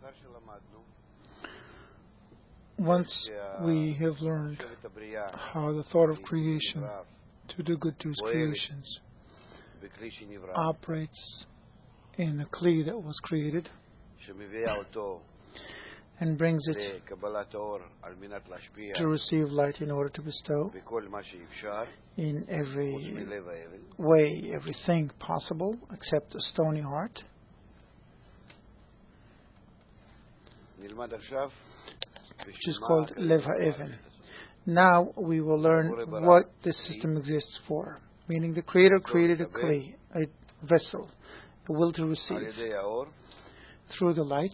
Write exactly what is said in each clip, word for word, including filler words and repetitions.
Once we have learned how the thought of creation, to do good to his creations, operates in the Kli that was created and brings it to receive light in order to bestow in every way, everything possible except a stony heart. Which is called Lev HaEven. Now we will learn what this system exists for, meaning the Creator created a Kli, a vessel, a will to receive, through the light.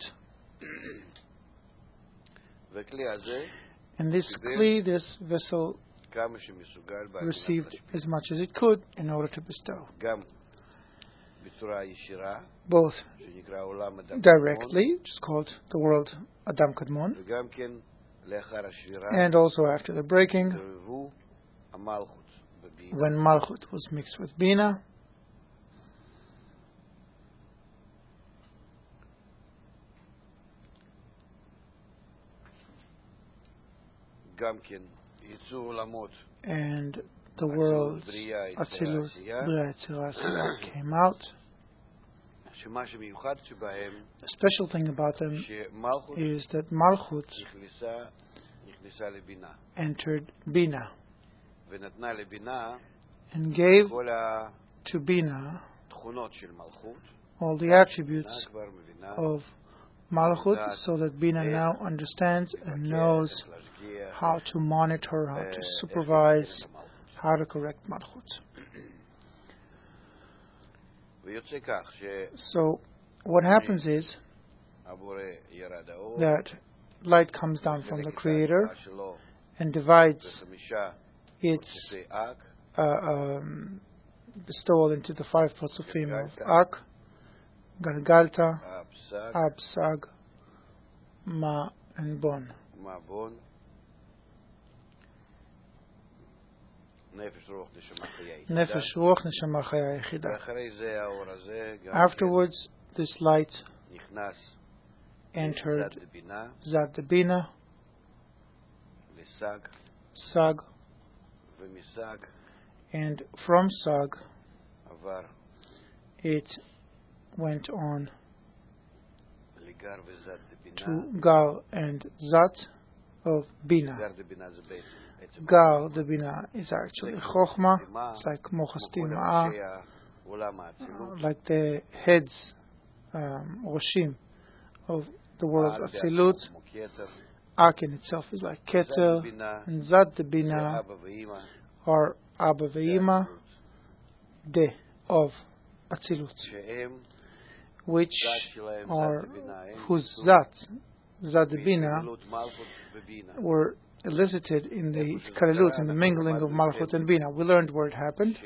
And this Kli, this vessel, received as much as it could in order to bestow. Both directly, which is called the world Adam Kadmon, and also after the breaking, when Malchut was mixed with Bina, and the world Atzilut Bria Yetzirah Asiya came out. The special thing about them is that Malchut entered Bina and gave to Bina all the attributes of Malchut, so that Bina now understands and knows how to monitor, how to supervise, how to correct Malchut. So what happens is that light comes down from the Creator and divides its uh, um, bestowal into the five Parsufim of Ak, Galgalta, Ab, Sag, Ma, and Bon. Nefesh, Ruach, Neshama, Chaya, Yechidah. Afterwards, this light entered Zad the Bina, Sag, and from Sag it went on to Gal and Zat of Bina. Gal, the Bina, is actually Chokhmah. It's like Mochastim Ma'ah, like the heads, um, Roshim, of the world of Atzilut. Ak in itself is like Keter, and Zat, the Bina, are Abba Ve'ima, De, of Atzilut, which are, whose Zat, Zat, the Bina, were elicited in the Kalilut, in the mingling of Malchut and Bina. We learned where it happened.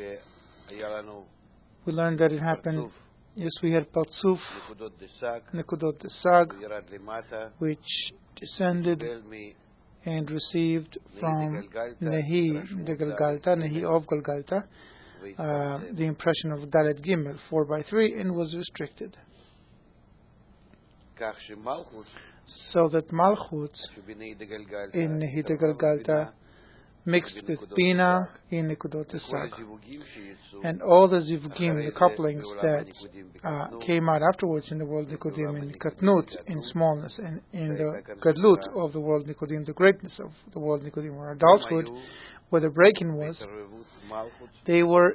We learned that it happened. Yes, we had Partzuf, Nekudot Desag, which descended and received from Nehi de Galgalta, Nehi of Galgalta, uh, the impression of Dalet Gimel, four by three, and was restricted. So that Malchut in Nehi de Galgalta mixed with Bina in Nekudot Desag. And all the Zivugim, the couplings that uh, came out afterwards in the world Nikodim, in Katnut, in smallness, and in the Gadlut of the world Nikodim, the greatness of the world Nikodim, or adulthood, where the breaking was, they were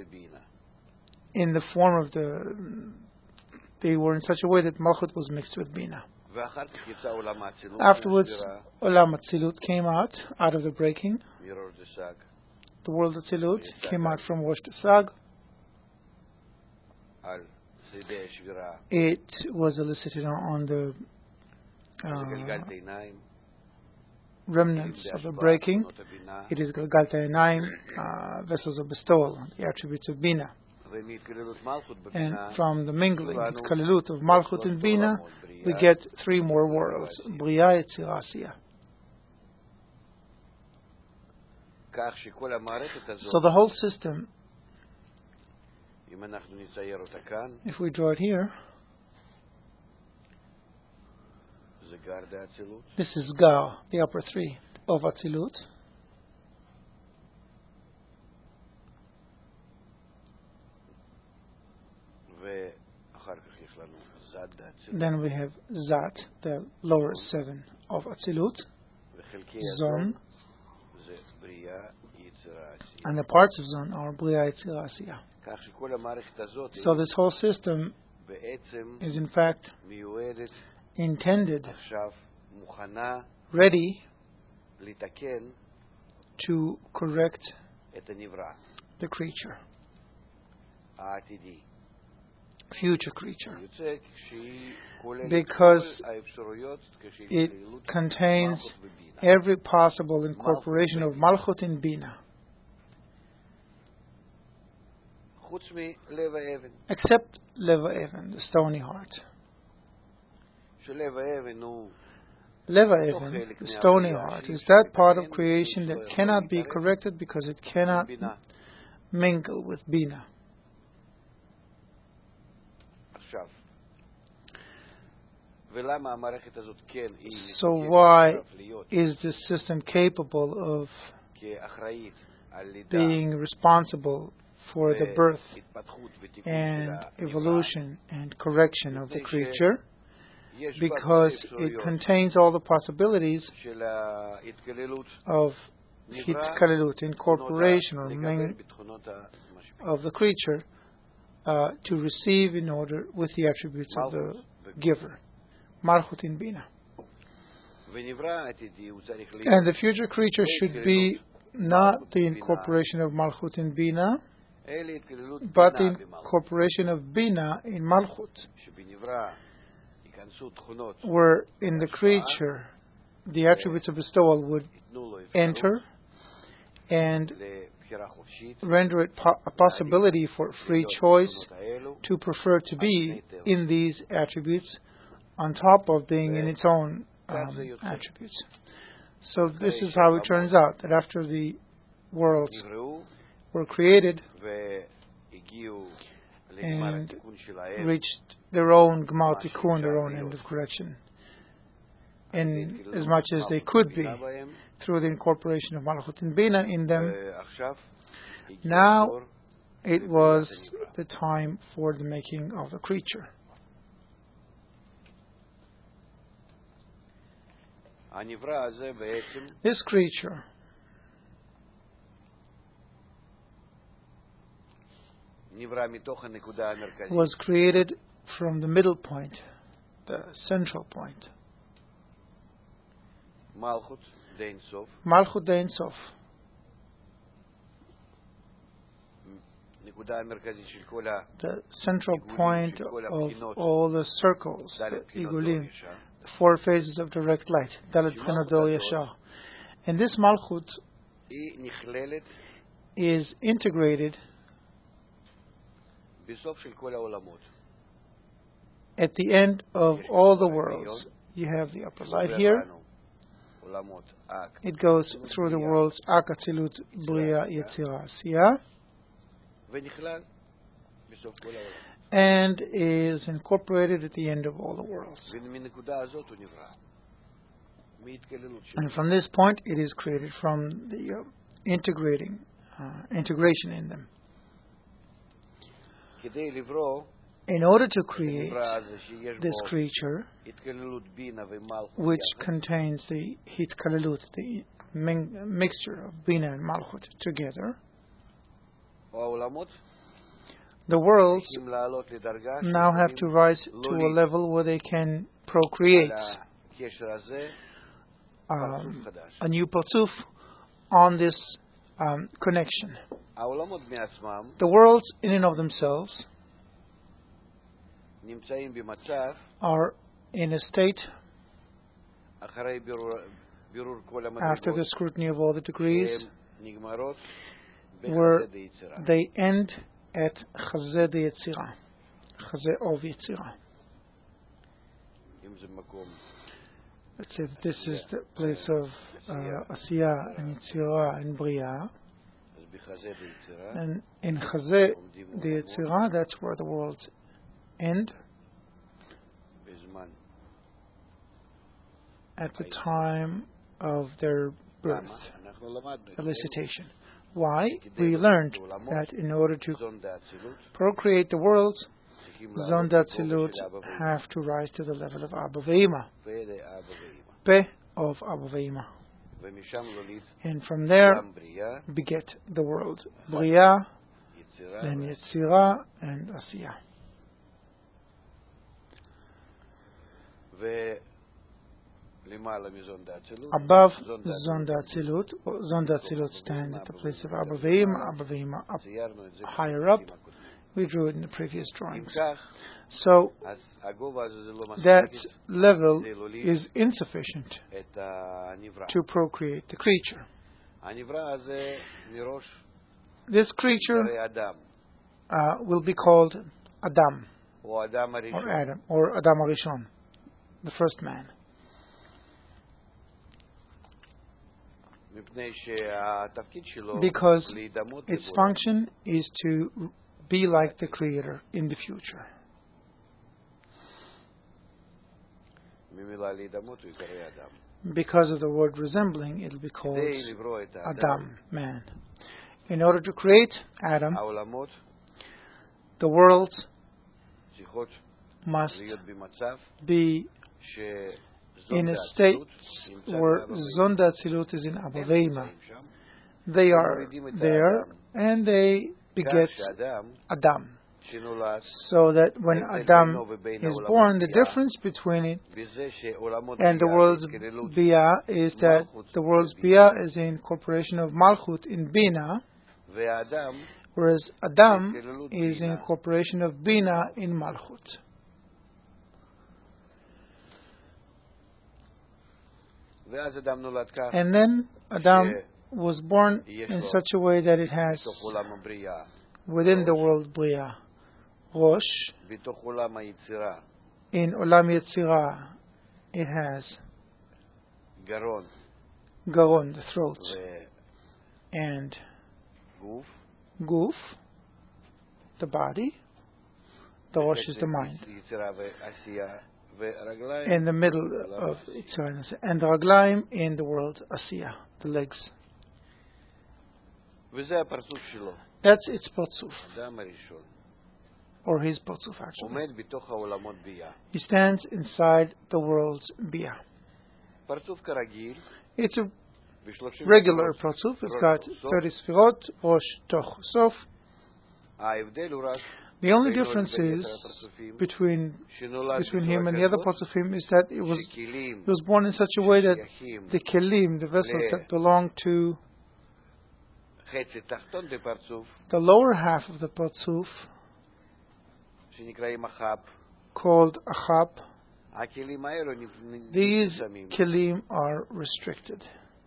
in the form of the, they were in such a way that Malchut was mixed with Bina. Afterwards, Olam Atzilut came out, out of the breaking. The world Atzilut came out from Rosh Desag. It was elicited on the uh, remnants of the breaking. It is Galgalta Einaim, uh, vessels of bestowal, the attributes of Bina. And from the mingling, the Kalilut of Malchut and Bina, we get three more worlds, Bria, Yetzirah, Asiya. So the whole system, if we draw it here, This is Gar, the upper three of Atzilut. Then we have Zat, the lower seven of Atzilut. Zon. And the parts of Zon are Bria, Yetzirah, Asiyah. So this whole system is in fact intended, ready to correct the creature, future creature, because it contains every possible incorporation of Malchut and Bina, except Leva Even, the stony heart. Leva Even, the stony heart, is that part of creation that cannot be corrected because it cannot mingle with Bina. So why is this system capable of being responsible for the birth and evolution and correction of the creature? Because it contains all the possibilities of hitkalelut, incorporation or ming of the creature uh, to receive in order with the attributes of the giver, Malchut in Bina. And the future creature should be not the incorporation of Malchut in Bina, but the incorporation of Bina in Malchut, where in the creature the attributes of bestowal would enter and render it po- a possibility for free choice to prefer to be in these attributes on top of being in its own um, attributes. So this is how it turns out, that after the worlds were created and reached their own Gmar Tikkun, their own end of correction, in as much as they could be through the incorporation of Malchut and Bina in them, now it was the time for the making of the creature. This creature was created from the middle point, the central point. Malchut Dein Sof. The central point of all the circles, the Igulim, the four phases of direct light, Dalet Bchinot Yashar. And this Malchut is integrated at the end of all the worlds. You have the upper light here. It goes through the worlds Ak, Atzilut, Bria, Yetzirah, Asiyah, and is incorporated at the end of all the worlds. And from this point, it is created from the uh, integrating uh, integration in them. In order to create this creature, which contains the hitkalelut, the ming- mixture of Bina and Malchut together, the worlds now have to rise to a level where they can procreate um, a new partzuf on this um, connection. The worlds in and of themselves are in a state, after the scrutiny of all the degrees, where they end at Chazeh de Yetzirah, Chazeh of Yetzirah. Let's say that this is the place of uh, Asiyah and Yetzirah and Bria. And in Chazeh de Yetzirah, that's where the worlds end. at the time of their birth, elicitation. Why? We learned that in order to procreate the world, Zon Datzilut have to rise to the level of Abba Ve'ima, Pe of Abba Ve'ima. And from there, beget the world. Bria, then Yetzirah, and Asiyah. Above Zon Datzilut, Zon Datzilut stand at the place of Abba Ve'ima, Abba Ve'ima up higher up. We drew it in the previous drawings. So that level is insufficient to procreate the creature. This creature uh, will be called Adam, or Adam, or Adam Arishon, the first man. Because its function is to be like the Creator in the future. Because of the word resembling, it will be called Adam, man. In order to create Adam, the world must be in a state where Zon Datzilut is in Abba Ve'ima. They are there and they beget Adam. So that when Adam is born, the difference between it and the world's Bia is that the world's Bia is the incorporation of Malchut in Bina, whereas Adam is the incorporation of Bina in Malchut. And then Adam was born in such a way that it has within the world Bria, Rosh, in Olam Yetzirah it has Garon, the throat, and Guf, the body. The Rosh is the mind. In the middle of Yitzhak, and the Raglaim in the world Asiyah, the legs. That's its Parzuf, or his Parzuf actually. He stands inside the world's Bia. It's a regular Parzuf. It's got thirty Sfirot, Rosh, Toch, Sof. The only difference is between between him and the other Parzufim is that it was he was born in such a way that the kelim, the vessels that belong to the lower half of the Parzuf, called Achab, these kelim are restricted.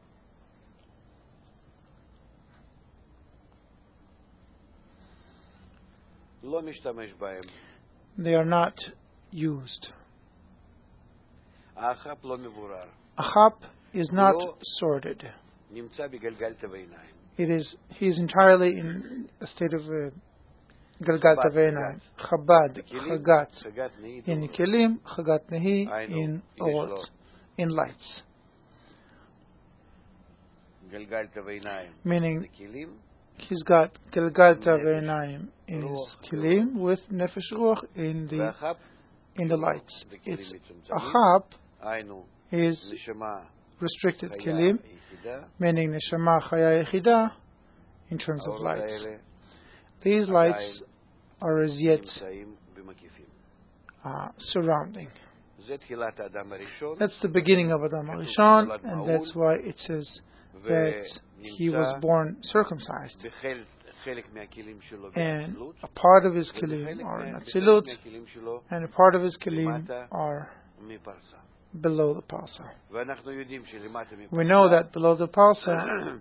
They are not used. Achab is not sorted. It is he is entirely in a state of uh, Galgat Aveinaim. Chabad, Chagat in Kelim, Chagat Nehi in Orot, in lights. Meaning he's got Galgat Aveinaim in his Kelim with Nefesh Ruach in the in the lights. It's Achab is restricted Kelim, meaning Neshama Chaya Yechida in terms of lights. These lights are as yet uh, surrounding. That's the beginning of Adam Arishon, and that's why it says that he was born circumcised. And a part of his kelim are in Atzilut, and a part of his kelim are below the Parsa. We know that below the Parsa,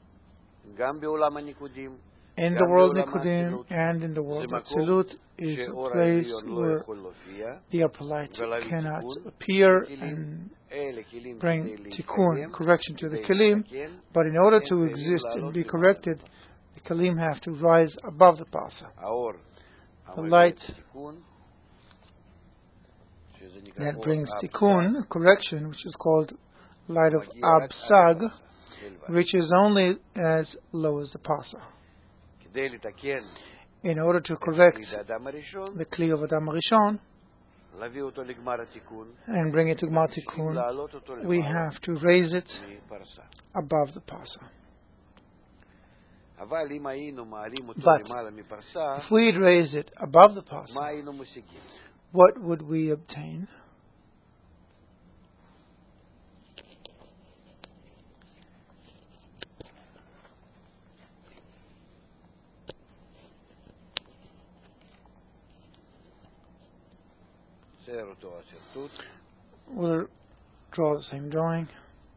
in the world Nikudim and in the world Atzilut, is a place where the upper light cannot appear and bring tikkun, correction to the kelim, but in order to exist and be corrected, the kelim have to rise above the Parsa. The light, That brings tikkun, a correction, which is called light of Absag, reaches only as low as the Parsa. In order to correct the Kli of Adam Rishon and bring it to Gmar Tikkun, we have to raise it above the Parsa. But if we'd raise it above the Parsa, what would we obtain? We'll draw the same drawing.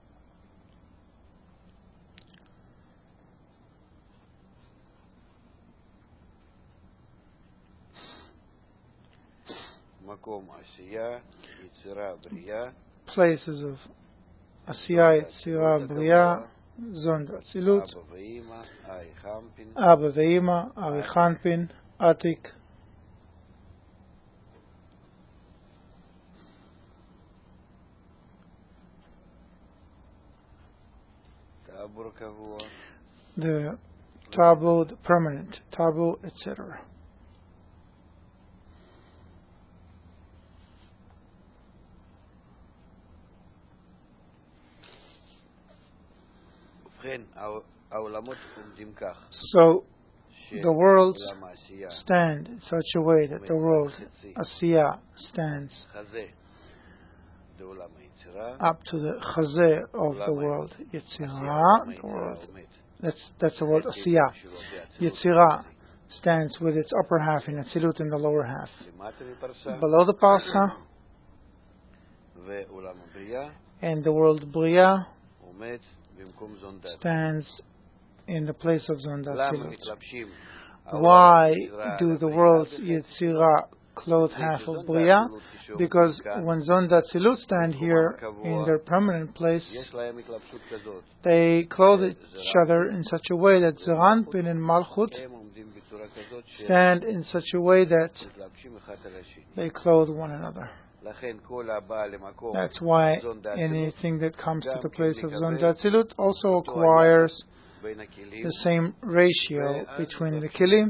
Places of Asiya, Yetzira, Bria, Zond Atzilut, Abba Ve'ima, Ari Chanpin, Atik, the Tabu, the permanent Tabu, et cetera. So the worlds stand in such a way that the world Asiya stands up to the Chazeh of the world Yetzirah. The world, that's that's the world Asiya. Yetzirah stands with its upper half in Atzilut in the lower half. Below the Parsa and the world Bria stands in the place of Zond Atzilut. Why do the worlds Yetzirah clothe half of Bria? Because when Zond Atzilut stand here in their permanent place, they clothe each other in such a way that Zeranpin and Malchut stand in such a way that they clothe one another. That's why anything that comes to the place of Zond Atzilut also acquires the same ratio between the Kilim.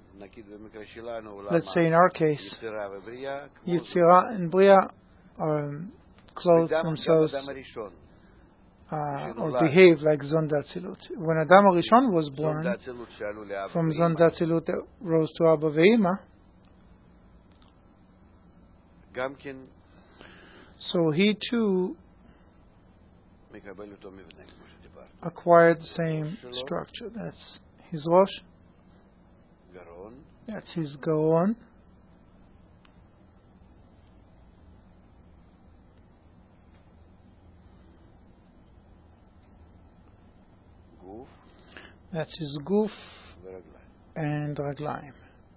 Let's say in our case, Yetzirah and Bria um, clothe themselves uh, or behave like Zond Atzilut. When Adam Rishon was born, from Zond Atzilut that rose to Abba Ve'ima, so he too acquired the same structure. That's his Rosh, that's his Gaon, that's his Guf and Raglaim.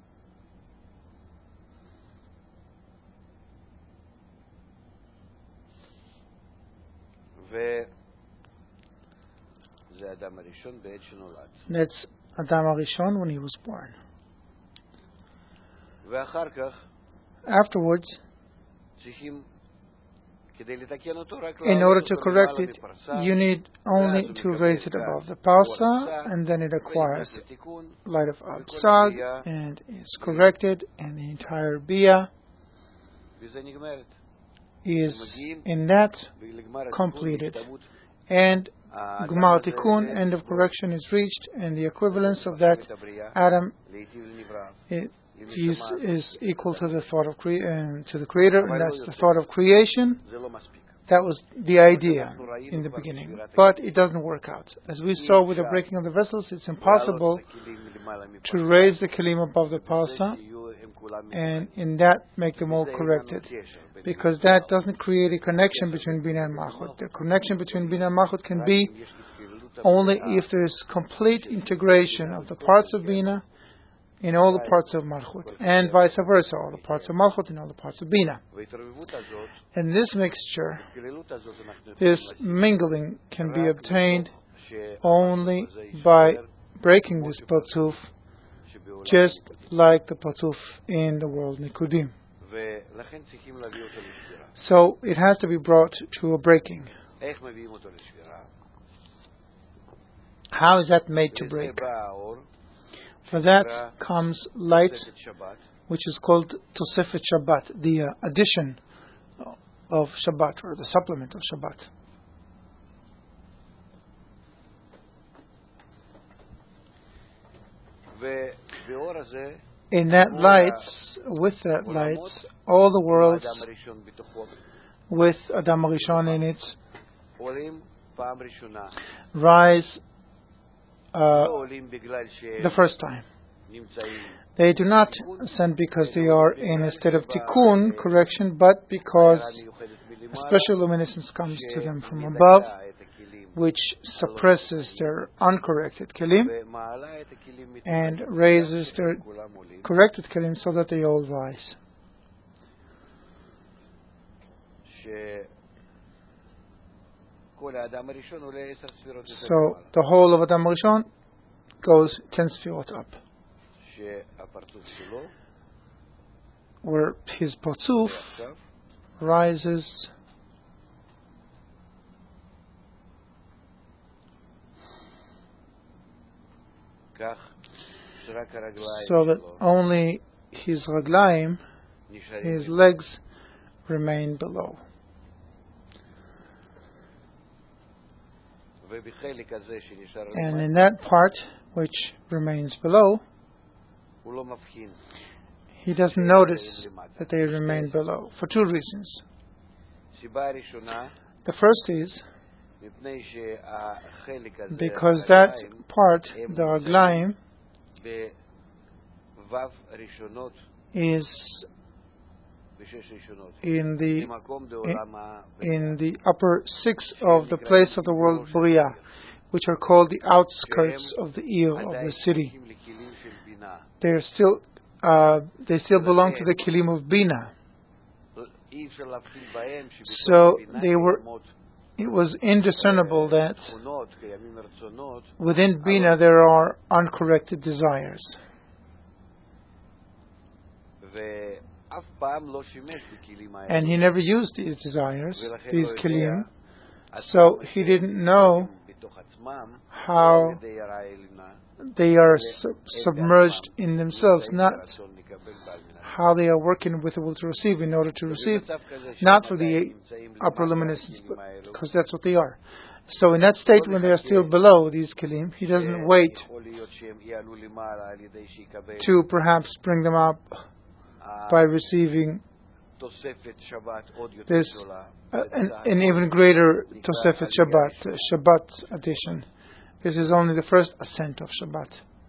That's Adam Rishon when he was born. Afterwards, in order to correct it, you need only to raise it above the Parsa, and then it acquires light of Absag, and is corrected, and the entire Bia is in that completed, and Gmar Tikkun, end of correction, is reached, and the equivalence of that Adam it is, is equal to the thought of cre- uh, to the Creator, and that's the thought of creation. That was the idea in the beginning, but it doesn't work out. As we saw with the breaking of the vessels, it's impossible to raise the Kelim above the Parsa, and in that make them all corrected, because that doesn't create a connection between Bina and Malchut. The connection between Bina and Malchut can be only if there's complete integration of the parts of Bina in all the parts of Malchut, and vice versa, all the parts of Malchut in all the parts of Bina. And this mixture, this mingling, can be obtained only by breaking this Patzuf, just like the Patzuf in the world Nikudim. So it has to be brought to a breaking. How is that made to break? For that comes light, which is called Tosefet Shabbat, the uh, addition of Shabbat, or the supplement of Shabbat. In that light, with that light, all the worlds with Adam Rishon in it rise uh, the first time. They do not ascend because they are in a state of tikkun, correction, but because a special luminescence comes to them from above, which suppresses their uncorrected kelim and raises their corrected kelim so that they all rise. So the whole of Adam Rishon goes ten sfirot up, where his parzuf rises so that only his raglaim, his legs, remain below. And in that part which remains below, he doesn't notice that they remain below for two reasons. The first is because that part, the raglaim, is in the in, in the upper six of the place of the world Bria, which are called the outskirts of the ear of the city. They are still uh, they still belong to the Kelim of Bina. So they were. It was indiscernible that within Bina there are uncorrected desires. And he never used these desires, these kelim, so he didn't know how they are sub- submerged in themselves, not how they are working with the will to receive in order to receive, not for the upper luminescence, but because that's what they are. So in that state, when they are still below these kelim, he doesn't wait to perhaps bring them up by receiving this uh, an, an even greater Tosefet Shabbat, uh, Shabbat addition. This is only the first ascent of Shabbat.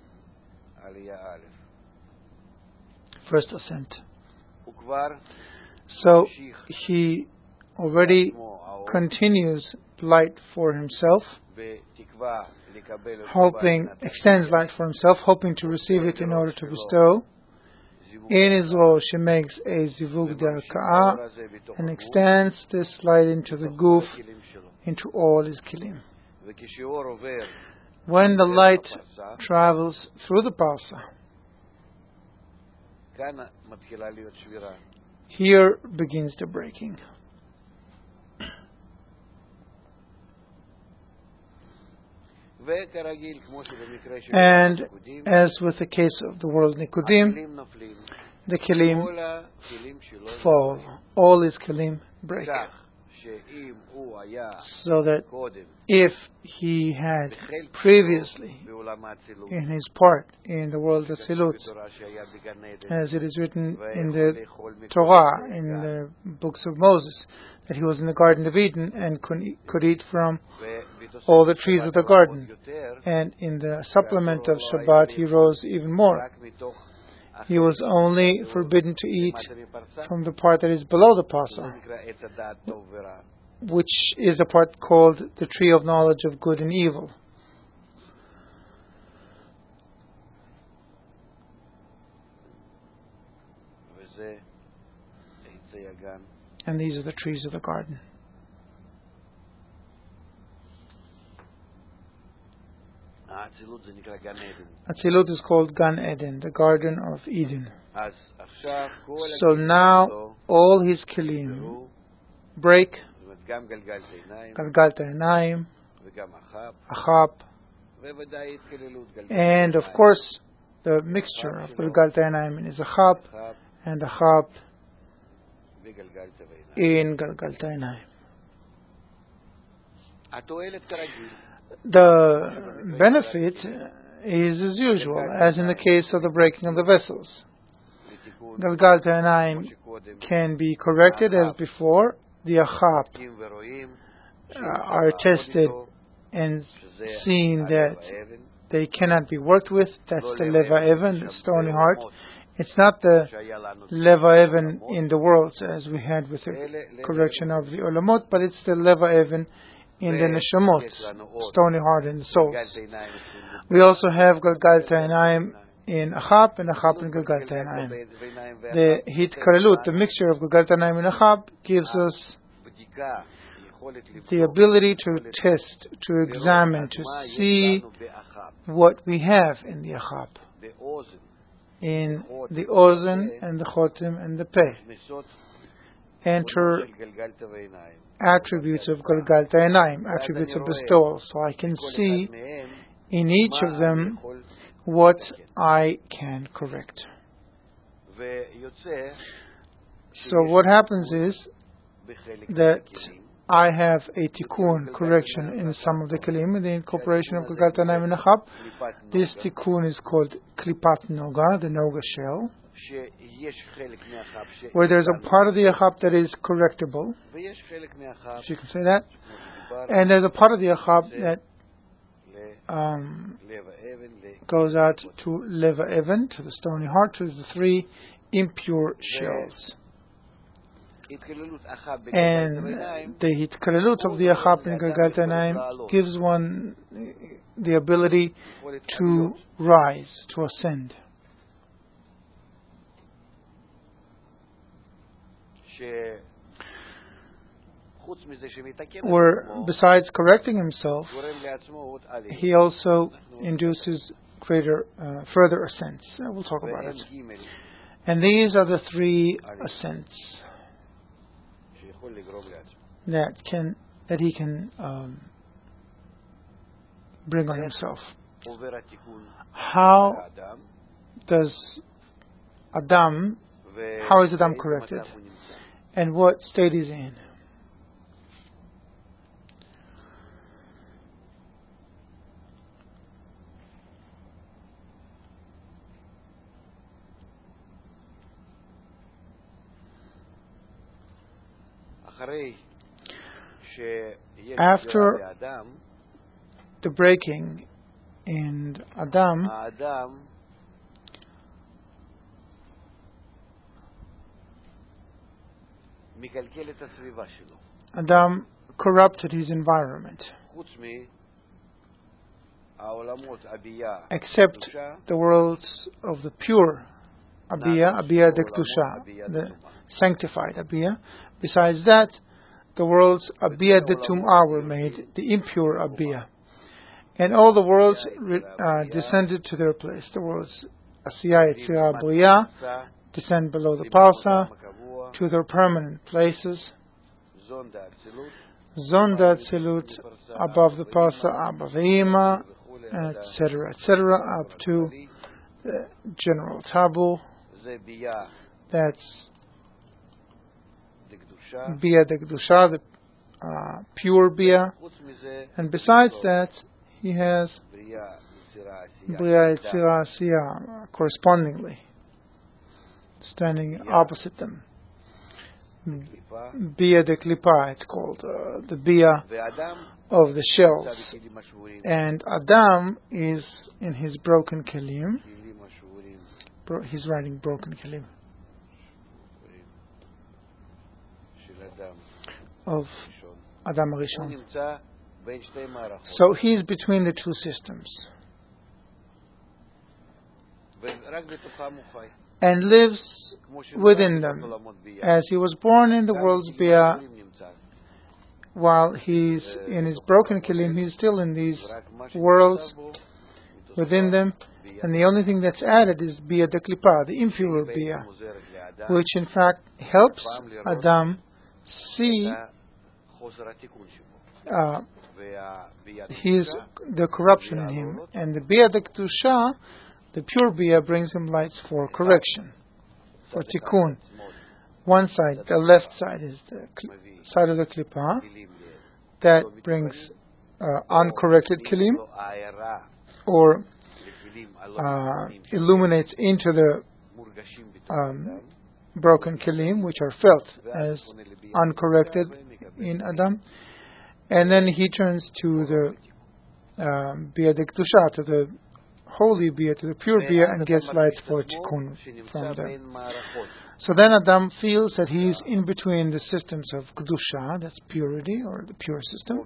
First ascent. So he already continues light for himself, hoping, extends light for himself, hoping to receive it in order to bestow. In his rosh, he makes a zivug d'arka'ah and extends this light into the goof, into all his kilim. When the light travels through the parsa, here begins the breaking. And as with the case of the world Nikudim, the kelim fall. All his kelim break. So that if he had previously, in his part in the world of Tzilut, as it is written in the Torah, in the books of Moses, that he was in the Garden of Eden and could eat, could eat from all the trees of the garden. And in the supplement of Shabbat, he rose even more. He was only forbidden to eat from the part that is below the Pasa, which is the part called the tree of knowledge of good and evil. And these are the trees of the garden. Atzilut is called Gan Eden, the Garden of Eden. So now all his kelim break, Galgalta Einayim, Achab, and of course the mixture of Galgalta Einayim in his Achab and Achab in Galgalta Einayim. The benefit is as usual, as in the case of the breaking of the vessels. Galgalta Einayim can be corrected as before. The Achab uh, are tested and seen that they cannot be worked with. That's the Leva Even, the stony heart. It's not the Leva Even in the world as we had with the correction of the Olamot, but it's the Leva Even in the Neshamot, stony heart in the souls. We also have Galgalta Einayim in Achab and Achab in Galgalta Einayim. The Hitkarelut, the mixture of Galgalta Einayim and Achab, gives us the ability to test, to examine, to see what we have in the Achab, in the Ozen and the Chotim and the Peh. Enter attributes of Galgalta Einayim, attributes of bestowal, so I can see in each of them what I can correct. So what happens is that I have a tikkun, correction, in some of the kelim, in the incorporation of Galgalta Einayim and Achab. This tikkun is called Klipat Noga, the Noga shell, where there's a part of the Achab that is correctable, if you can say that, and there's a part of the Achab that um, goes out to Leva Even, to the stony heart, to the three impure shells. And the Hitkalelut of the Achab in Galgalta Einayim gives one the ability to rise, to ascend. Where besides correcting himself, he also induces greater, uh, further ascents. Uh, we'll talk about it. And these are the three ascents that can that he can um, bring on himself. How does Adam? How is Adam corrected? And what state is he in? After the breaking in Adam, Adam corrupted his environment, except the worlds of the pure Abiyah, Abiyah de Kedusha, the sanctified Abiyah. Besides that, the worlds Abiyah de Tum'ah were made, the impure Abiyah. And all the worlds uh, descended to their place. The worlds Asiyah, Yetzirah, Briyah descend below the Parsa to their permanent places. Zonda Tzilut above the Parsa, Abba Ve'ima, et cetera, et cetera, up to the general Tabu. That's Bia de Kedusha, the uh, pure Bia. And besides that, he has Bria, Yetzirah, Asiyah correspondingly, standing opposite them. Bia de Klipa, it's called, uh, the Bia of the shells. And Adam is in his broken kelim. Bro- he's writing broken kelim of Adam Rishon. So he's between the two systems and lives within them, as he was born in the world's Bia. While he's in his broken kelim, he's still in these worlds, within them, and the only thing that's added is Bia de Klipa, the impure Bia, which in fact helps Adam see uh, his, the corruption in him, and the Bia de Kedusha, the pure Bia, brings him lights for correction, for tikkun. One side, the left side, is the cl- side of the Klipa that brings uh, uncorrected kelim, or uh, illuminates into the um, broken kelim, which are felt as uncorrected in Adam, and then he turns to the um, Bia de Kedusha, to the holy Bia, to the pure Bia, and gets lights for tikkun from them. So then Adam feels that he is in between the systems of Kedusha, that's purity, or the pure system,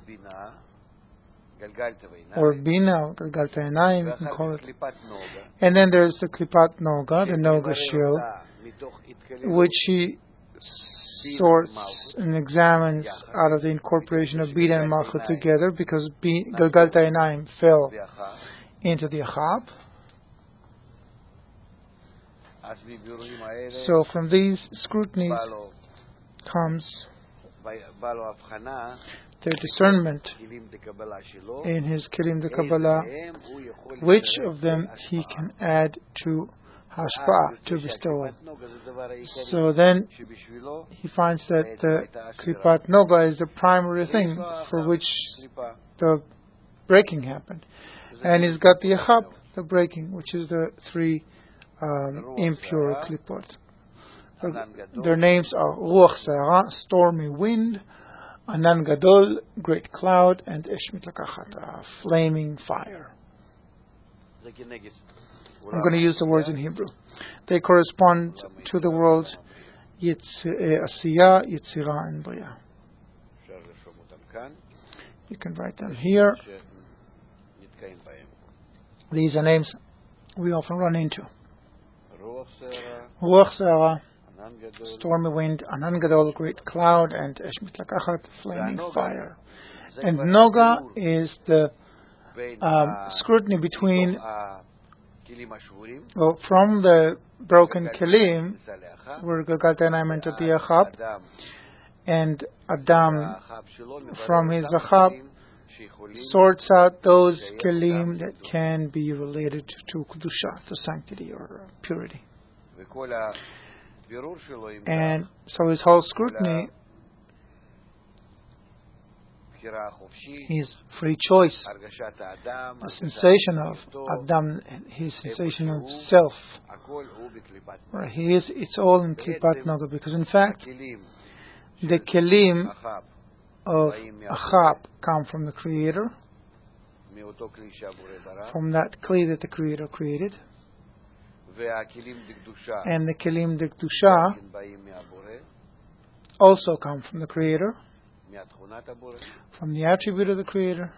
or Bina, or Galgalta Einayim, you can call it. And then there's the Klipat Noga, the Noga Shil, which he sorts and examines out of the incorporation of Bina and Malchut together, because Galgalta Einayim fell into the Achab. So from these scrutinies comes the discernment in his Kelim de Kabbalah, which of them he can add to Hashpa'ah, to bestowal. So then he finds that the Klipat Noga is the primary thing for which the breaking happened. And he's got the Achab, the breaking, which is the three Um, impure klipot. Their names are Ruach Se'ara, stormy wind, Anan Gadol, great cloud, and Esh Mitlakachat, flaming fire. I'm going to use the words in Hebrew. They correspond to the worlds Asiyah, Yetzirah, and Bria. You can write them here. These are names we often run into. Ruach Se'ara, stormy wind, Anan Gadol, great cloud, and Esh Mitlakachat, flaming fire. And Noga is the um, scrutiny between, well, from the broken kelim, where Galgalta Einayim entered the Achab, and Adam, from his Achab, sorts out those kelim that can be related to Kedusha, to sanctity or purity. And so his whole scrutiny, his free choice, the sensation of Adam, his sensation of self, where he is, it's all in Klipat Noga, because in fact, the kelim of Achab come from the Creator, from that kli that the Creator created, and the kelim de Kedusha also come from the Creator, from the attribute of the Creator.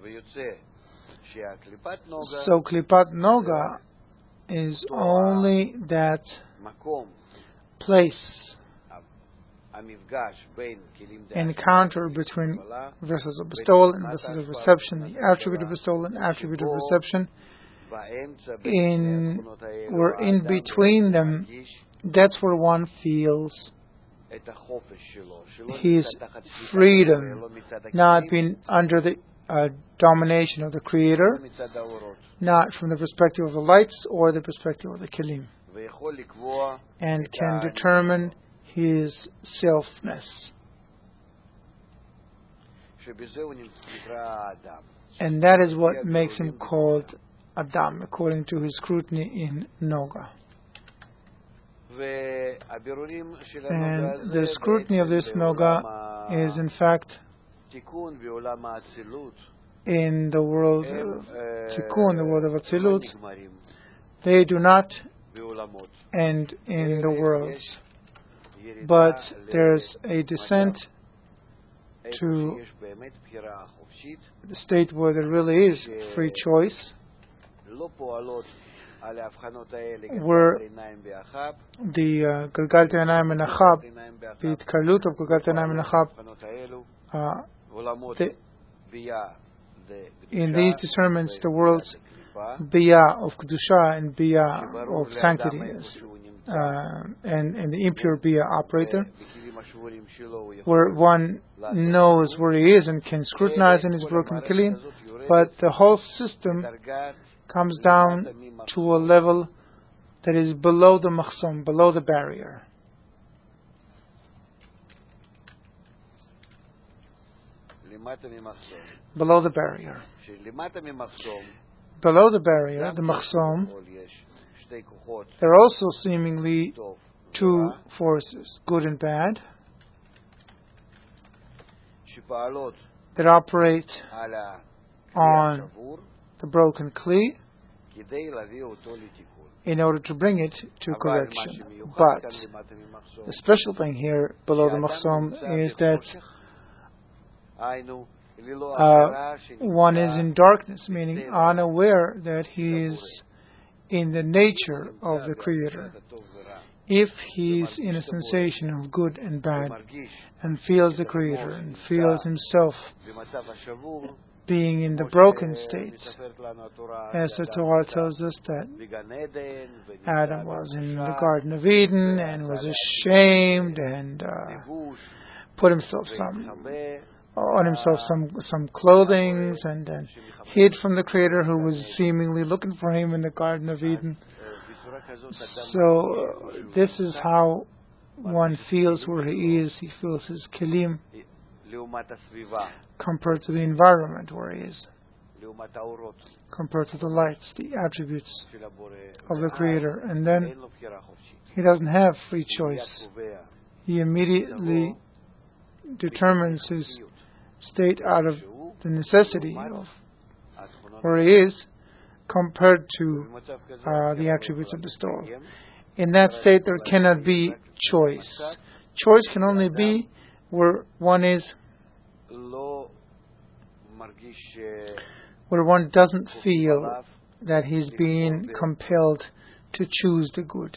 So Klipat Noga is only that place, encounter between verses of bestowal and verses of reception, the attribute of bestowal and attribute of reception, in where in between them, that's where one feels his freedom, not being under the uh, domination of the Creator, not from the perspective of the lights or the perspective of the kelim, and can determine his selfness. And that is what makes him called Adam, according to his scrutiny in Noga. And the scrutiny of this Noga is in fact in the world of Tikkun, the world of Atzilut. They do not end in the worlds, but there's a descent to the state where there really is free choice, where the uh, Galgalta Einayim and Achab, the Itkalut of Galgalta Einayim and Achab, uh, the, in these discernments, the world's Biyah of Kedusha and Biyah of sanctity, uh, and, and the impure Biyah operator, where one knows where he is and can scrutinize in his broken Kelim, but the whole system comes down to a level that is below the Machsom, below the barrier. Below the barrier. Below the barrier, the Machsom, there are also seemingly two forces, good and bad, that operate on the broken Kli in order to bring it to correction. But the special thing here below the Machsom is that uh, one is in darkness, meaning unaware that he is in the nature of the Creator. If he is in a sensation of good and bad and feels the Creator and feels himself being in the broken state, as the Torah tells us that Adam was in the Garden of Eden and was ashamed and uh, put himself some on himself some some clothing and then hid from the Creator who was seemingly looking for him in the Garden of Eden. So uh, this is how one feels where he is. He feels his kelim compared to the environment where he is, compared to the lights, the attributes of the Creator. And then he doesn't have free choice. He immediately determines his state out of the necessity of where he is compared to uh, the attributes of the soul. In that state there cannot be choice. Choice can only be where one is, where one doesn't feel that he's being compelled to choose the good,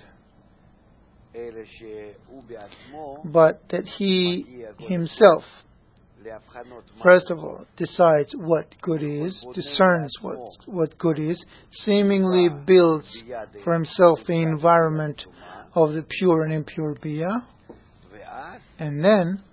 but that he himself, first of all, decides what good is, discerns what, what good is, seemingly builds for himself the environment of the pure and impure Biyah, and then,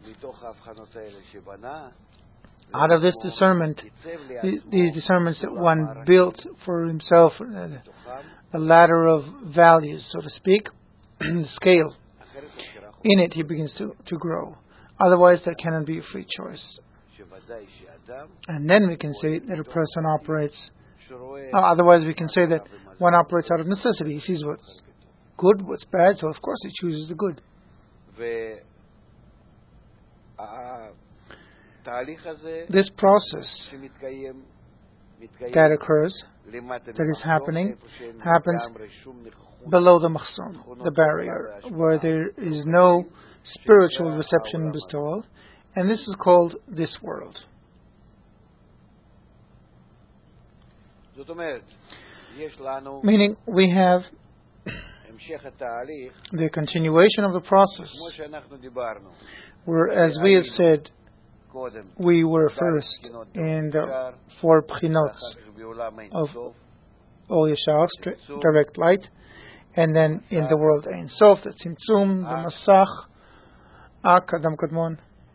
out of this discernment, these discernments that one built for himself, a ladder of values, so to speak, the scale, in it he begins to, to grow. Otherwise, there cannot be a free choice. And then we can say that a person operates, uh, otherwise we can say that one operates out of necessity. He sees what's good, what's bad, so of course he chooses the good. This process that occurs, that is happening, happens below the Machsom, the barrier, where there is no spiritual reception and bestowal, and this is called this world. Meaning we have the continuation of the process, where, as we have said, we were first in the four Pchinot of Or Yeshar, direct light, and then in the world Ein Sof, the Tzimtzum, the Masach, Ak, Adam Kadmon,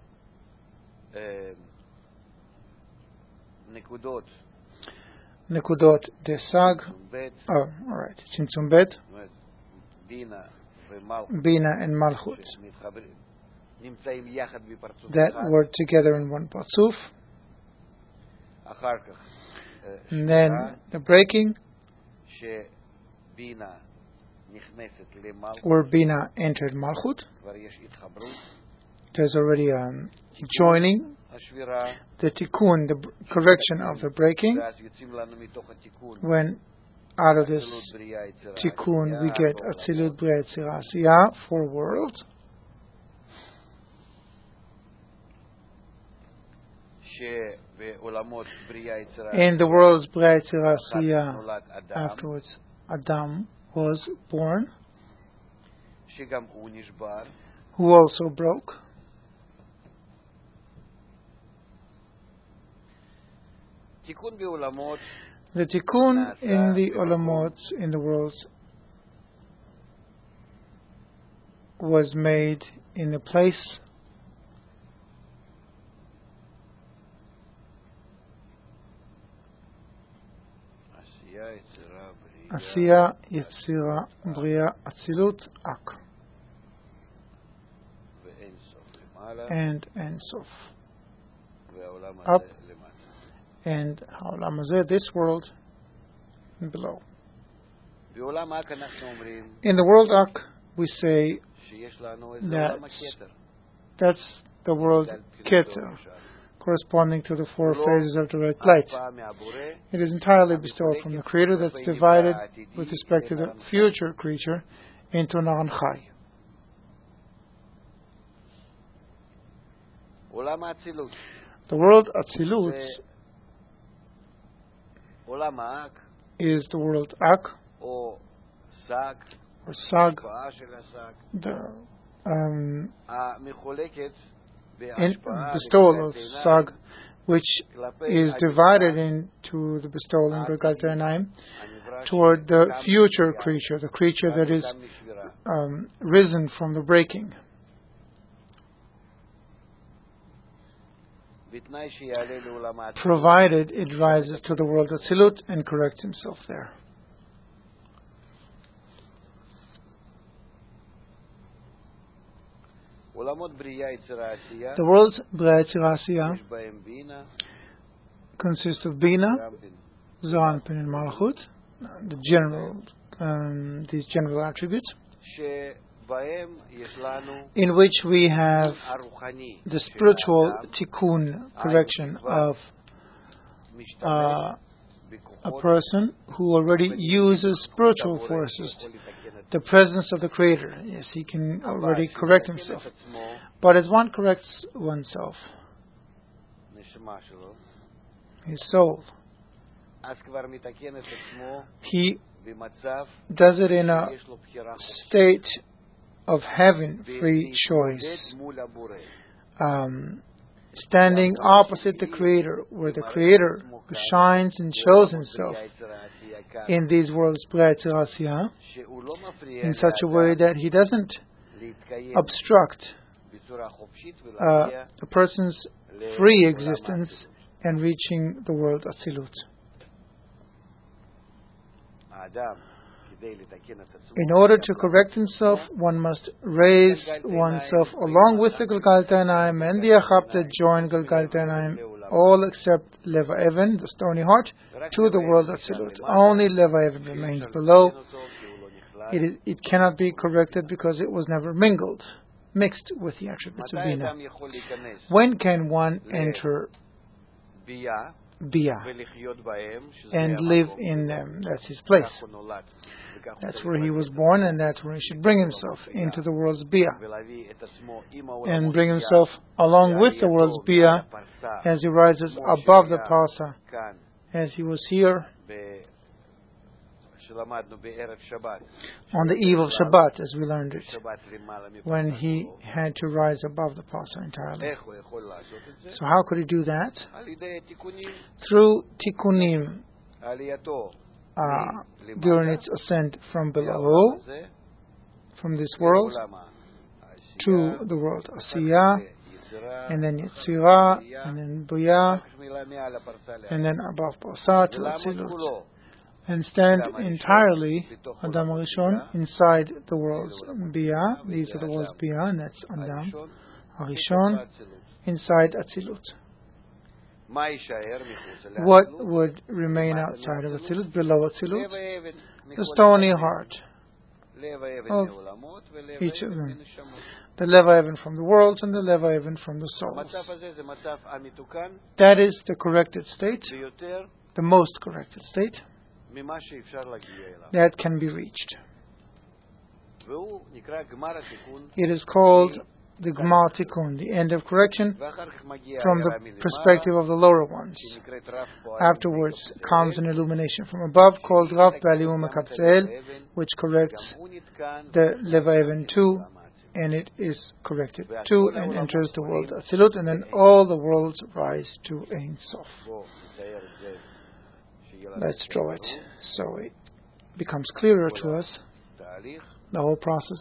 Nekudot, Desag, oh, alright, Tzimtzum Bet, Bina and Malchut, that were together in one Patzuf, and then the breaking, where Bina entered Malchut. There's already a um, joining, the tikkun, the correction of the breaking. When out of this tikkun we get Atzilut Bria Yetzirah Asiyah, four worlds. In the world's Bria Yetzirah Asiyah, afterwards Adam was born, who also broke. The tikkun in the olamot, in the worlds, was made in a place Asiya, Yetzira, Bria, Atzilut, Ak, and Ein Sof, up, and Ha'olam Hazeh, this world, below. In the world Ak, we say that that's the world Keter, corresponding to the four phases of direct light. It is entirely bestowed from the Creator, that's divided with respect to the future creature into Naran Chai. The world Atzilut is the world Ak, or Sag, the um, in bestowal of Sag, which is divided into the bestowal in Galgalta Einayim toward the future creature, the creature that is um, risen from the breaking, provided it rises to the world Atzilut and corrects himself there. The world's Bria Yetzira Asiya consists of Bina, Zohar, Anpin, and Malachut, the general, um, these general attributes, in which we have the spiritual tikkun, correction of uh, a person who already uses spiritual forces, the presence of the Creator. Yes, he can already correct himself. But as one corrects oneself, his soul, he does it in a state of having free choice, um, standing opposite the Creator, where the Creator shines and shows himself in these worlds Bria Yetzira Asiya in such a way that he doesn't obstruct uh, a person's free existence and reaching the world Atzilut. In order to correct himself, one must raise oneself along with the Galgalta Einayim and the Achab that join Galgalta Einayim, all except Leva Even, the stony heart, to the world Atzilut. Only Leva Even remains below. It, is, it cannot be corrected because it was never mingled, mixed with the attributes of Bina. When can one enter Bia and live in them? That's his place. That's where he was born, and that's where he should bring himself, into the world's Bia, and bring himself along with the world's Bia as he rises above the Parsa, as he was here on the eve of Shabbat, as we learned it, when he had to rise above the Parsa entirely. So how could he do that? Through tikkunim, uh, during its ascent from below, from this world, to the world Asiya, and then Yetzira, and then Bria, and then above Parsa to Atzilut, and stand entirely, Adam Arishon, inside the world's Bia. These are the world's Bia, and that's Adam Arishon, inside Atzilut. What would remain outside of Atzilut, below Atzilut? The stony heart of each of them. The Leva Even from the worlds and the Leva Even from the souls. That is the corrected state, the most corrected state that can be reached. It is called the Gmar Tikkun, the end of correction from the perspective of the lower ones. Afterwards comes an illumination from above called Rav Ba'alium Makabtzel, which corrects the Leva Even too, and it is corrected to and enters the world Atzilut, and then all the worlds rise to Ein Sof. Let's draw it so it becomes clearer to us, the whole process.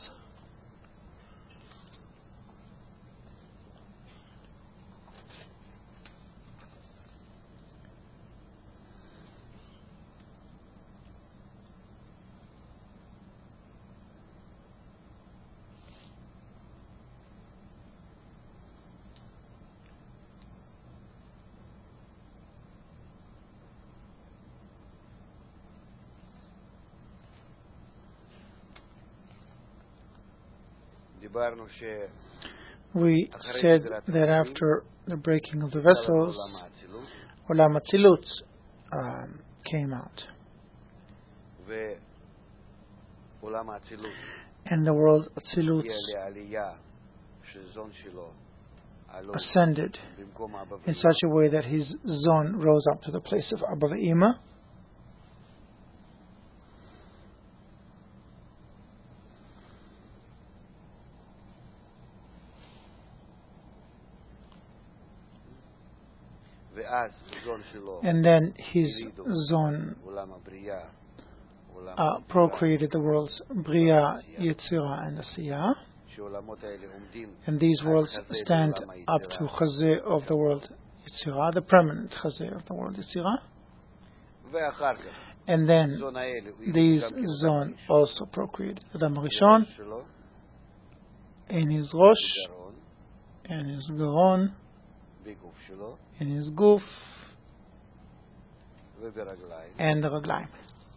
We said that after the breaking of the vessels, Olam Atzilut um, came out, and the world Atzilut ascended in such a way that his zon rose up to the place of Abba Ve'ima. And then his zon uh, procreated the worlds Bria, Yetzirah, and Asiyah. And these worlds stand up to Chazeh of the world Yetzirah, the permanent Chazeh of the world Yetzirah. And then these zon also procreated Adam Rishon in his Rosh, and his Garon, in his Guf, and the Raglaim.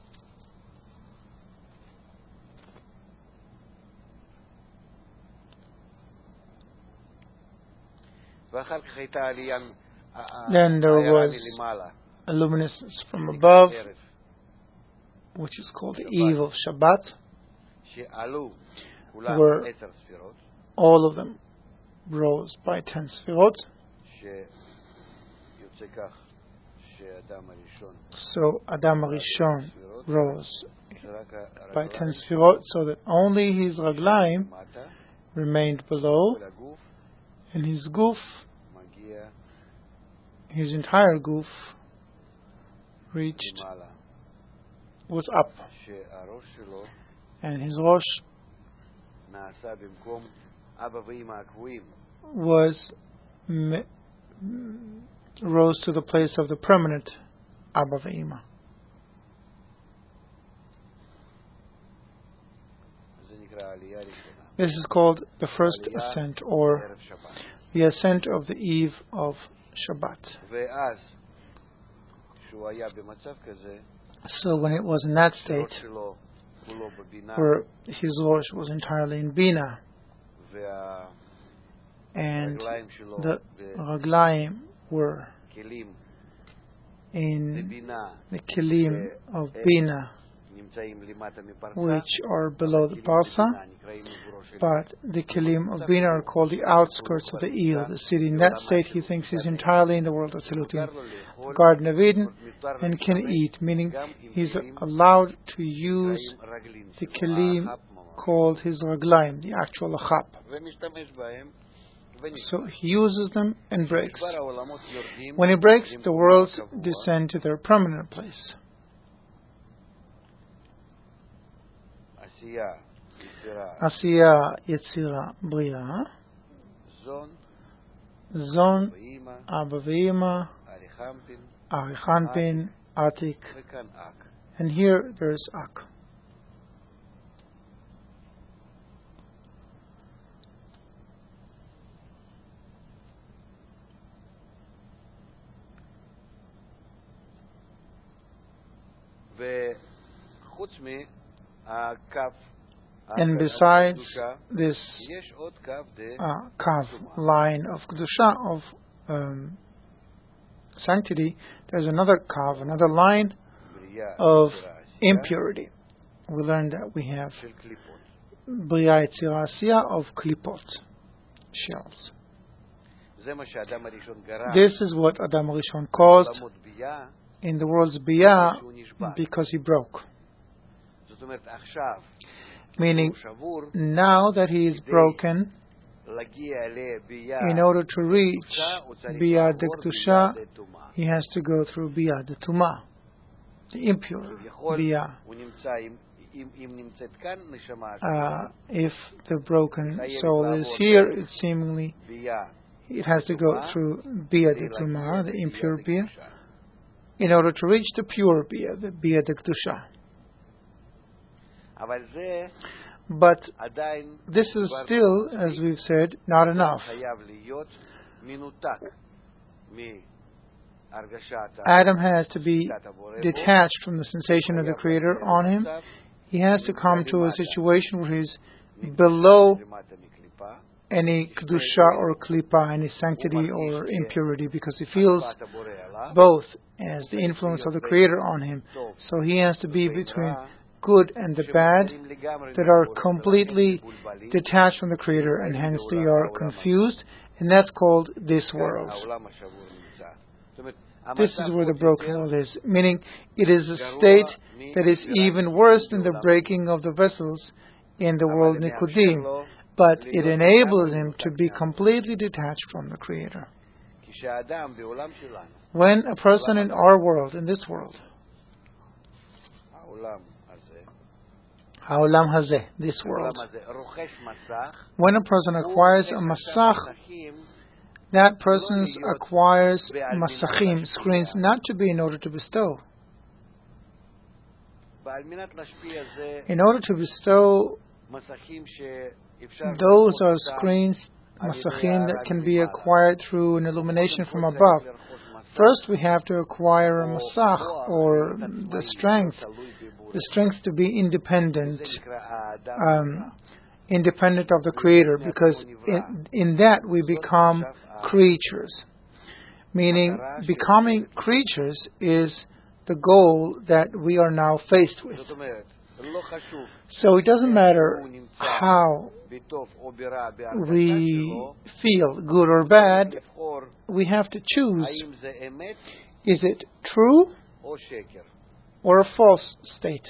Then there was a luminescence from above, which is called the Eve of Shabbat, where all of them rose by ten Sfirot. So Adam Rishon rose by ten Sfirot, so that only his Raglaim remained below, and his Guf, his entire Guf, reached, was up, and his Rosh was me, rose to the place of the permanent Abba Ve'ima. This is called the first ascent, or the ascent of the eve of Shabbat. So when it was in that state, where his Rosh was entirely in Bina, and the Raglaim were in the Kelim of Bina, which are below the Parsa, but the Kelim of Bina are called the outskirts of the Ir, the city. In that state, he thinks he's entirely in the world of Atzilut, the Garden of Eden, and can eat, meaning he's allowed to use the Kelim called his Raglaim, the actual Achap. So he uses them and breaks. When he breaks, the worlds descend to their permanent place. Asiyah, Yetzirah, Bria, Zon, Abba Ve'ima, Arichanpin, Atik, and here there's Ak. And besides this uh, kav line of kedusha, of um, sanctity, there's another kav, another line of impurity. We learned that we have Bria Yetzirah Asiyah of klipot, shells. This is what Adam Rishon caused in the world's Biyah, because he broke. meaning now that he is broken, in order to reach Biyad Kedusha, he has to go through Biyad Tumah, the impure Biyah. Uh, if the broken soul is here, it seemingly it has to go through Biyad Tumah, the impure Biyah, in order to reach the pure Biyah, the Biyad Kedusha. But this is still, as we've said, not enough. Adam has to be detached from the sensation of the Creator on him. He has to come to a situation where he's below any Kedusha or Klippa, any sanctity or impurity, because he feels both as the influence of the Creator on him. So he has to be between good and the bad, that are completely detached from the Creator, and hence they are confused, and that's called this world. This is where the broken world is, meaning it is a state that is even worse than the breaking of the vessels in the world Nikudim, but it enables him to be completely detached from the Creator. When a person in our world, in this world, Ha'olam hazeh, this world, when a person acquires a masach, that person acquires masachim, screens, not to be in order to bestow. In order to bestow, those are screens, masachim, that can be acquired through an illumination from above. First, we have to acquire a masach, or the strength, the strength to be independent, um, independent of the Creator, because in, in that we become creatures. Meaning, becoming creatures is the goal that we are now faced with. So it doesn't matter how we feel, good or bad, we have to choose. Is it true or a false state?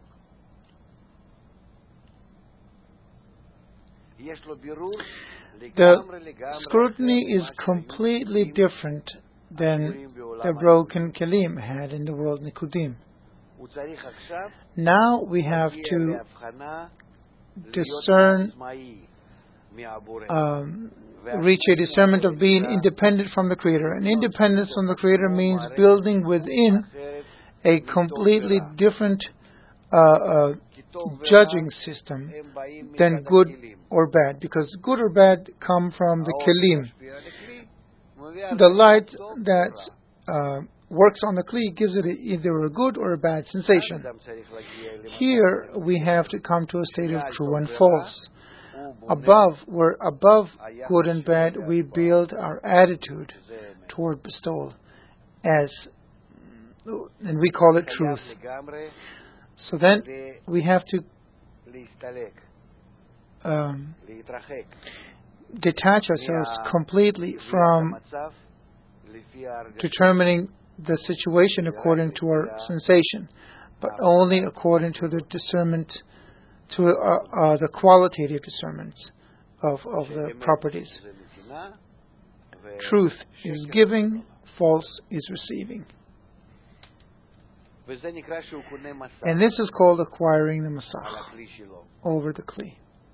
The scrutiny is completely different than the broken kelim had in the world Nikudim. Now we have to discern, um, reach a discernment of being independent from the Creator. And independence from the Creator means building within a completely different uh, uh, judging system than good or bad, because good or bad come from the kelim. The light that uh, works on the kli gives it either a good or a bad sensation. Here we have to come to a state of true and false. Above, where above good and bad, we build our attitude toward bestowal, as, and we call it truth. So then we have to um, detach ourselves completely from determining the situation according to our sensation, but only according to the discernment, to uh, uh, the qualitative discernments of, of the properties. Truth is giving, false is receiving. And this is called acquiring the masach over the kli.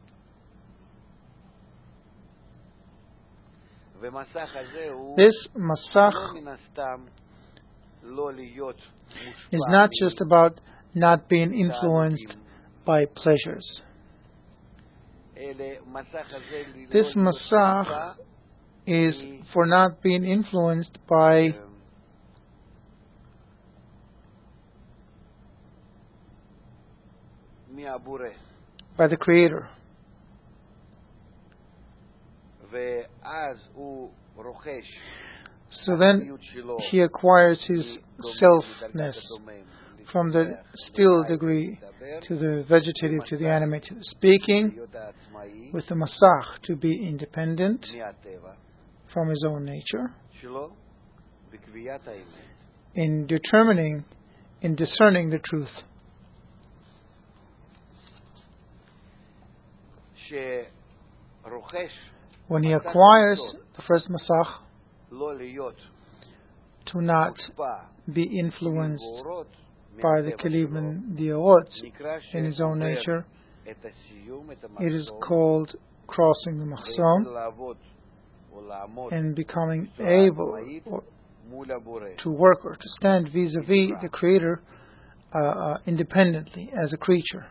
This masach is not just about not being influenced by pleasures. This masach is for not being influenced by by the Creator. So then he acquires his selfness, from the still degree to the vegetative to the animated, speaking with the masach, to be independent from his own nature, in determining, in discerning the truth. when he acquires the first Masach, to not be influenced by the Kelim and the Orot in his own nature, it is called crossing the Machzom and becoming able or, to work or to stand vis-a-vis the Creator uh, uh, independently as a creature.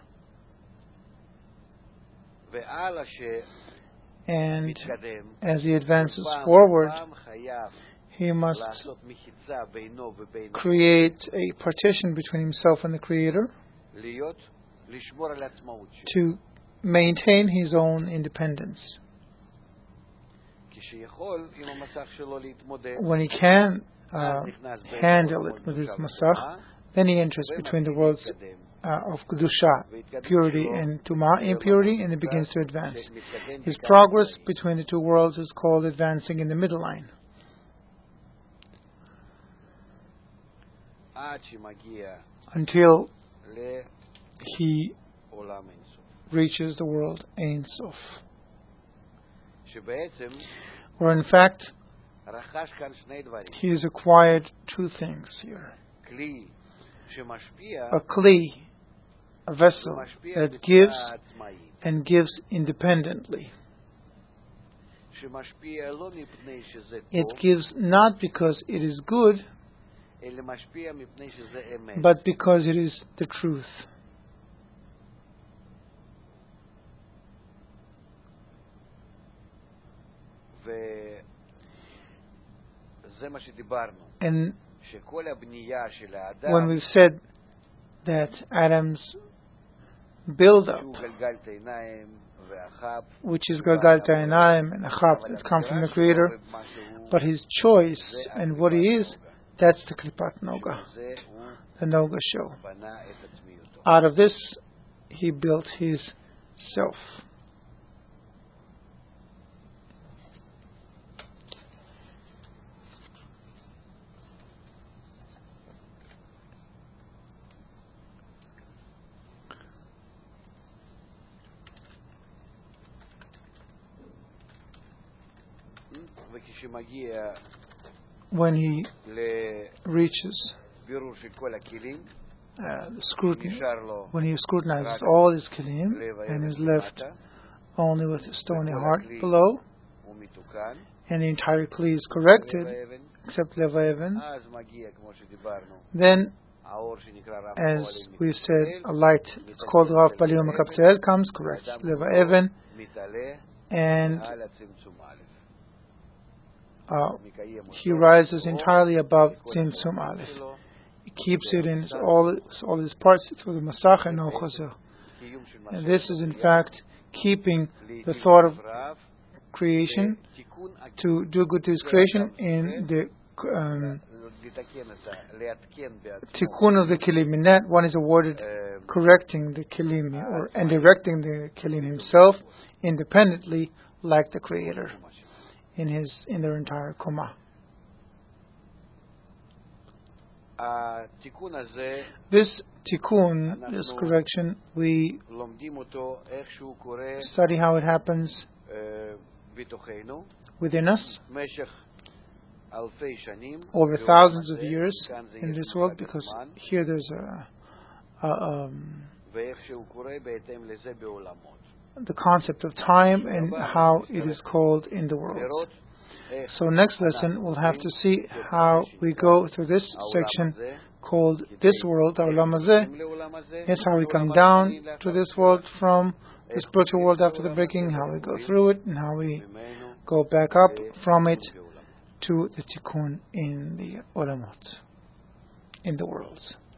And as he advances forward, he must create a partition between himself and the Creator to maintain his own independence. When he can uh, handle it with his Masach, then he enters between the worlds uh, of Kedusha, purity, and Tumah, impurity, and he begins to advance. His progress between the two worlds is called advancing in the middle line. Until he reaches the world Ein Sof, where in fact he has acquired two things here. A kli, a vessel that gives and gives independently. It gives not because it is good, but because it is the truth. And when we've said that Adam's build-up, which is Galgal Ta'inayim and Achab, that come from the Creator, but his choice and what he is, that's the Klipat Noga, the Noga show. Out of this, he built his self. When he reaches uh, the scrutiny, when he scrutinizes all his kelim and is left only with a stony heart below, and the entire kli is corrected, except Leva Even, then, as we said, a light, it's called Rav Balium HaKapteel, comes, corrects Leva Even, and Uh, he rises entirely above Tzimtzum Aleph. He keeps it in all, all his parts through the Masach and no Chazer. And this is in fact keeping the thought of creation, to do good to his creation in the um, tikkun of the kelim. In that, one is awarded correcting the kelim or and directing the kelim himself independently, like the Creator in his in their entire koma. This tikkun, this correction, we study how it happens within us over thousands of years in this world, because here there's a, a um, the concept of time and how it is called in the world. So next lesson we'll have to see how we go through this section called this world, Olam Hazeh. It's how we come down to this world from the spiritual world after the breaking, how we go through it, and how we go back up from it to the tikkun in the olamot, in the worlds.